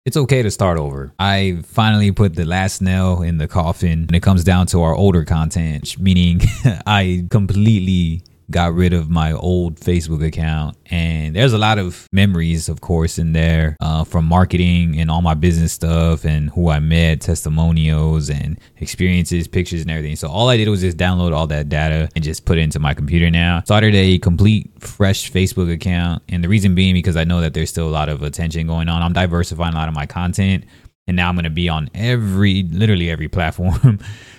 It's okay to start over. I finally put the last nail in the coffin when it comes down to our older content, meaning I completely got rid of my old Facebook account. And there's a lot of memories, of course, in there from marketing and all my business stuff and who I met, testimonials and experiences, pictures and everything. So all I did was just download all that data and just put it into my computer now. Started a complete fresh Facebook account. And the reason being because I know that there's still a lot of attention going on. I'm diversifying a lot of my content. And now I'm going to be on literally every platform.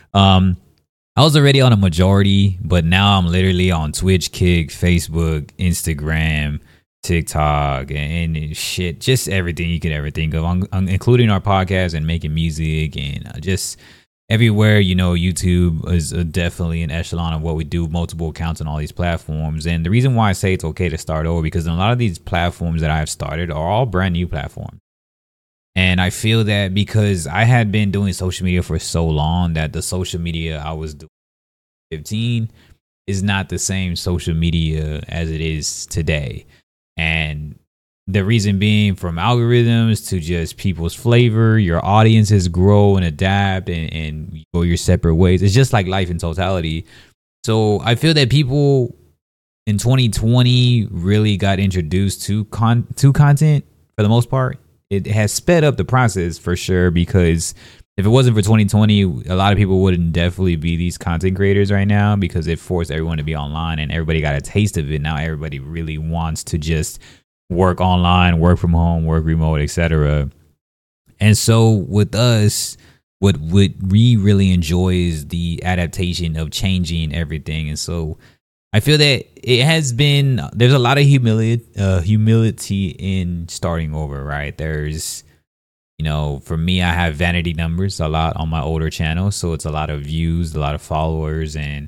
I was already on a majority, but now I'm literally on Twitch, Kick, Facebook, Instagram, TikTok, and shit, just everything you could ever think of, including our podcast and making music and just everywhere. YouTube is definitely an echelon of what we do, multiple accounts on all these platforms. And the reason why I say it's okay to start over, because a lot of these platforms that I've started are all brand new platforms. And I feel that because I had been doing social media for so long that the social media I was doing 15 is not the same social media as it is today. And the reason being, from algorithms to just people's flavor, your audiences grow and adapt and you go your separate ways. It's just like life in totality. So I feel that people in 2020 really got introduced to content for the most part. It has sped up the process for sure, because if it wasn't for 2020, a lot of people wouldn't definitely be these content creators right now, because it forced everyone to be online and everybody got a taste of it. Now everybody really wants to just work online, work from home, work remote, etc. And so with us, what we really enjoy is the adaptation of changing everything. And so I feel that there's a lot of humility in starting over, right? There's, for me, I have vanity numbers a lot on my older channel. So it's a lot of views, a lot of followers. And,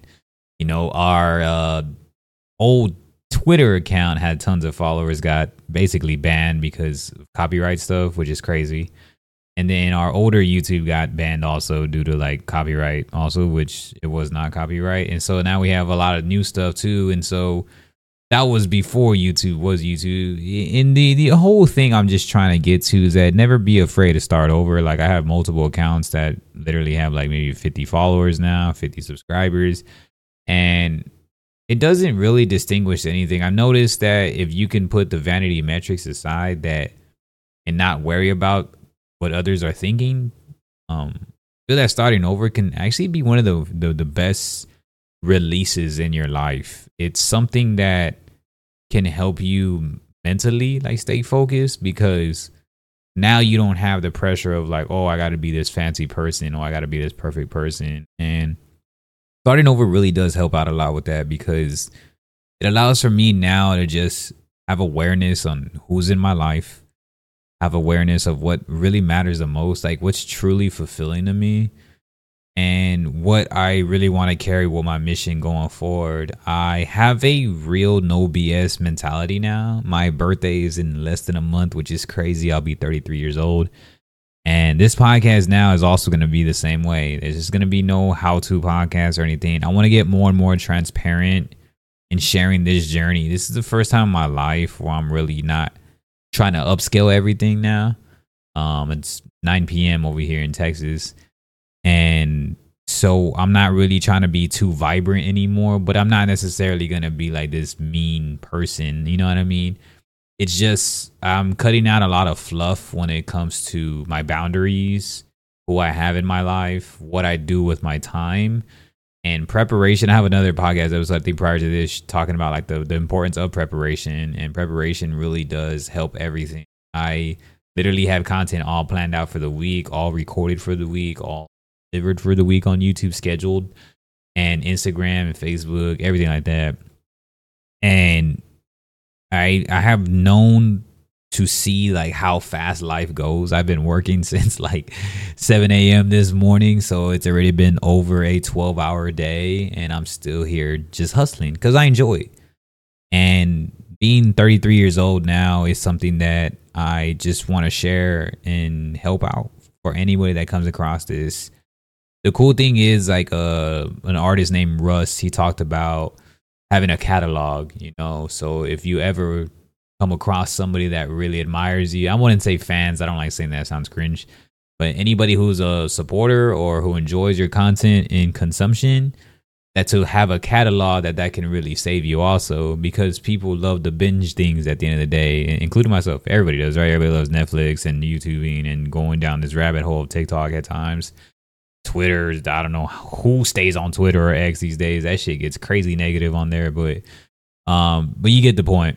our old Twitter account had tons of followers, got basically banned because of copyright stuff, which is crazy. And then our older YouTube got banned also due to copyright also, which it was not copyright. And so now we have a lot of new stuff too. And so that was before YouTube was YouTube. And the whole thing I'm just trying to get to is that never be afraid to start over. I have multiple accounts that literally have maybe 50 followers now, 50 subscribers. And it doesn't really distinguish anything. I've noticed that if you can put the vanity metrics aside and not worry about what others are thinking, I feel that starting over can actually be one of the best releases in your life. It's something that can help you mentally stay focused, because now you don't have the pressure of oh, I got to be this fancy person, or I got to be this perfect person. And starting over really does help out a lot with that, because it allows for me now to just have awareness on who's in my life, have awareness of what really matters the most, what's truly fulfilling to me, and what I really want to carry with my mission going forward. I have a real no BS mentality now. My birthday is in less than a month, which is crazy. I'll be 33 years old. And this podcast now is also going to be the same way. There's just going to be no how-to podcast or anything. I want to get more and more transparent in sharing this journey. This is the first time in my life where I'm really not trying to upscale everything now. It's 9 p.m. over here in Texas. And so I'm not really trying to be too vibrant anymore, but I'm not necessarily going to be this mean person. You know what I mean? It's just I'm cutting out a lot of fluff when it comes to my boundaries, who I have in my life, what I do with my time, and preparation. I have another podcast episode, I think, prior to this, talking about the importance of preparation. And preparation really does help everything. I literally have content all planned out for the week, all recorded for the week, all delivered for the week on YouTube, scheduled, and Instagram and Facebook, everything like that. And I have known to see how fast life goes. I've been working since 7 a.m. this morning, so it's already been over a 12-hour day, and I'm still here just hustling because I enjoy it. And being 33 years old now is something that I just want to share and help out for anybody that comes across this. The cool thing is an artist named Russ, he talked about having a catalog, so if you ever come across somebody that really admires you. I wouldn't say fans. I don't like saying that. It sounds cringe. But anybody who's a supporter or who enjoys your content in consumption, that to have a catalog that can really save you also, because people love to binge things at the end of the day, including myself. Everybody does, right? Everybody loves Netflix and YouTubing and going down this rabbit hole of TikTok at times. Twitter, I don't know who stays on Twitter or X these days. That shit gets crazy negative on there, but you get the point.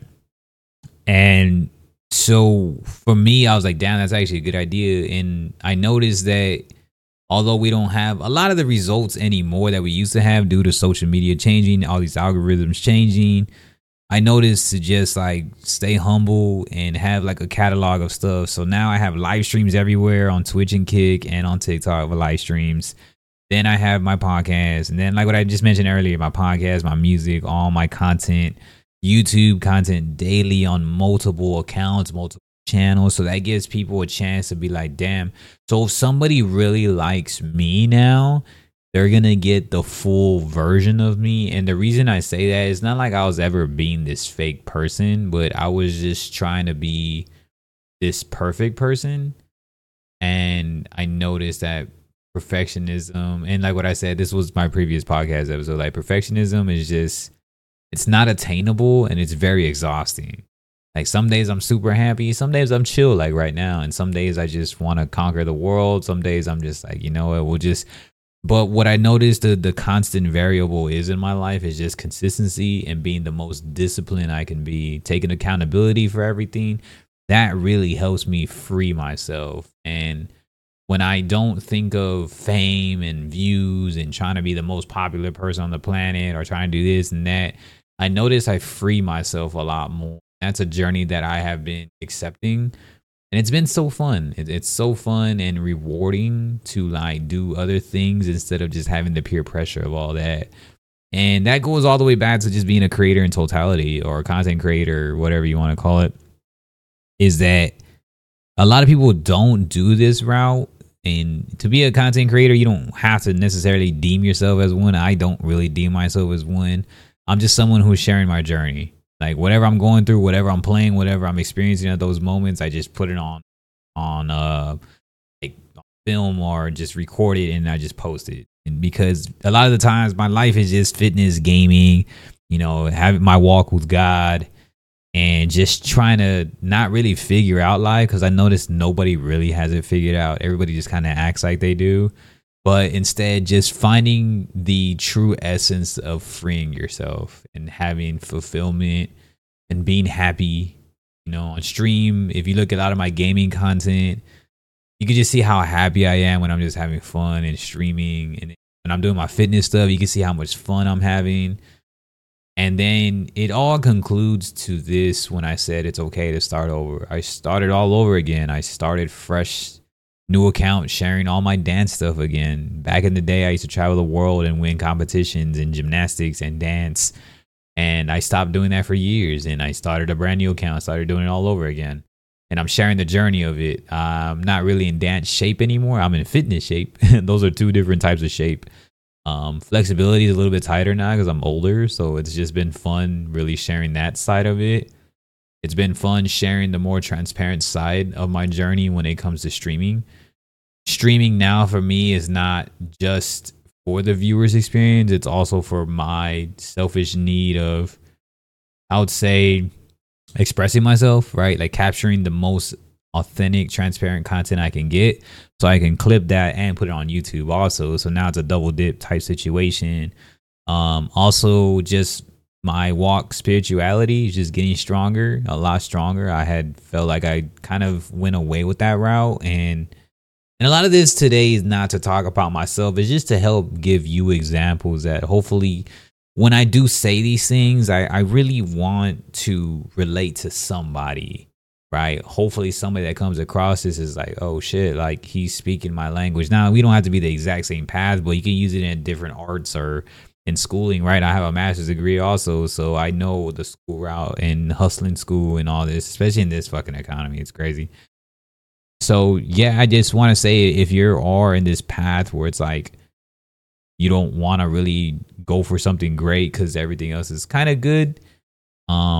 And so for me, I was like, damn, that's actually a good idea. And I noticed that although we don't have a lot of the results anymore that we used to have due to social media changing, all these algorithms changing, I noticed to just like stay humble and have like a catalog of stuff. So now I have live streams everywhere on Twitch and Kick and on TikTok with live streams. Then I have my podcast. And then like what I just mentioned earlier, my podcast, my music, all my content, YouTube content daily on multiple accounts, multiple channels. So that gives people a chance to be like, damn. So if somebody really likes me now, they're going to get the full version of me. And the reason I say that is not like I was ever being this fake person, but I was just trying to be this perfect person. And I noticed that perfectionism, and like what I said, this was my previous podcast episode, like perfectionism is just, it's not attainable and it's very exhausting. Like some days I'm super happy, some days I'm chill like right now, and some days I just want to conquer the world. Some days I'm just like, you know what, we'll just. But what I noticed the constant variable is in my life is just consistency and being the most disciplined I can be, taking accountability for everything. That really helps me free myself. And when I don't think of fame and views and trying to be the most popular person on the planet or trying to do this and that, I notice I free myself a lot more. That's a journey that I have been accepting. And it's been so fun. It's so fun and rewarding to like do other things instead of just having the peer pressure of all that. And that goes all the way back to just being a creator in totality, or a content creator, whatever you want to call it, is that a lot of people don't do this route. And to be a content creator, you don't have to necessarily deem yourself as one. I don't really deem myself as one. I'm just someone who's sharing my journey. Like whatever I'm going through, whatever I'm playing, whatever I'm experiencing at those moments, I just put it on film or just record it and I just post it. And because a lot of the times my life is just fitness, gaming, you know, having my walk with God and just trying to not really figure out life, because I noticed nobody really has it figured out. Everybody just kind of acts like they do. But instead, just finding the true essence of freeing yourself and having fulfillment and being happy, you know, on stream. If you look at a lot of my gaming content, you can just see how happy I am when I'm just having fun and streaming. And when I'm doing my fitness stuff, you can see how much fun I'm having. And then it all concludes to this when I said it's okay to start over. I started all over again. I started fresh, new account, sharing all my dance stuff again. Back in the day, I used to travel the world and win competitions in gymnastics and dance. And I stopped doing that for years. And I started a brand new account, started doing it all over again. And I'm sharing the journey of it. I'm not really in dance shape anymore. I'm in fitness shape. Those are two different types of shape. Flexibility is a little bit tighter now because I'm older. So it's just been fun really sharing that side of it. It's been fun sharing the more transparent side of my journey when it comes to streaming. Streaming now for me is not just for the viewer's experience. It's also for my selfish need of, I would say, expressing myself, right? Like capturing the most authentic, transparent content I can get so I can clip that and put it on YouTube also. So now it's a double dip type situation. Also just my walk spirituality is just getting stronger, a lot stronger. I had felt like I kind of went away with that route. And a lot of this today is not to talk about myself. It's just to help give you examples that hopefully when I do say these things, I really want to relate to somebody, right? Hopefully somebody that comes across this is like, oh shit, like he's speaking my language. Now, we don't have to be the exact same path, but you can use it in different arts or in schooling, right? I have a master's degree also, so I know the school route and hustling school and all this, especially in this fucking economy. It's crazy. So yeah, I just want to say if you are in this path where it's like you don't want to really go for something great because everything else is kind of good,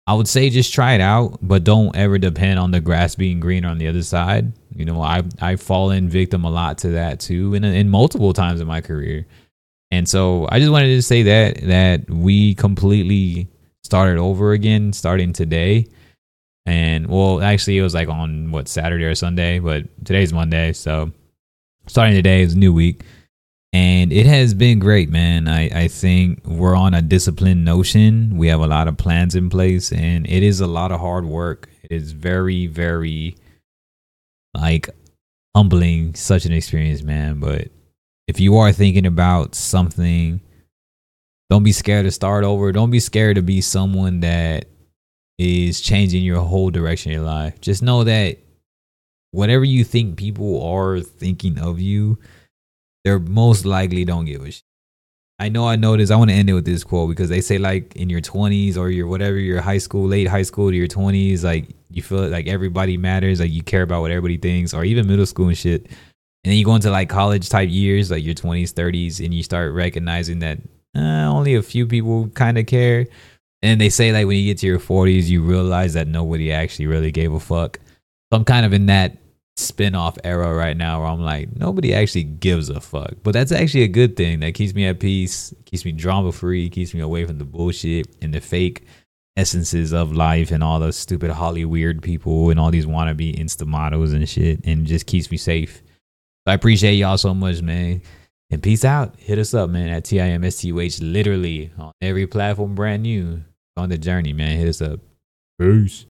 I would say just try it out, but don't ever depend on the grass being greener on the other side. You know, I fallen victim a lot to that too, in multiple times in my career. And so I just wanted to say that we completely started over again starting today. And well, actually it was like on what, Saturday or Sunday, but today's Monday, so starting today is a new week. And it has been great, man. I think we're on a disciplined notion. We have a lot of plans in place, and it is a lot of hard work. It is very, very like humbling, such an experience, man. But if you are thinking about something, don't be scared to start over. Don't be scared to be someone that is changing your whole direction of your life. Just know that whatever you think people are thinking of you, they're most likely don't give a shit. I know I noticed, I want to end it with this quote because they say like in your 20s or your whatever, your high school, late high school to your 20s, like you feel like everybody matters, like you care about what everybody thinks, or even middle school and shit. And then you go into like college type years, like your 20s, 30s, and you start recognizing that only a few people kind of care. And they say like when you get to your 40s, you realize that nobody actually really gave a fuck. So I'm kind of in that spin-off era right now where I'm like, nobody actually gives a fuck. But that's actually a good thing. That keeps me at peace, keeps me drama free, keeps me away from the bullshit and the fake essences of life and all those stupid Hollywood people and all these wannabe Insta models and shit, and just keeps me safe. So I appreciate y'all so much, man. And peace out. Hit us up, man, at TIMSTUH, literally on every platform, brand new. On the journey, man. Hit us up. Peace.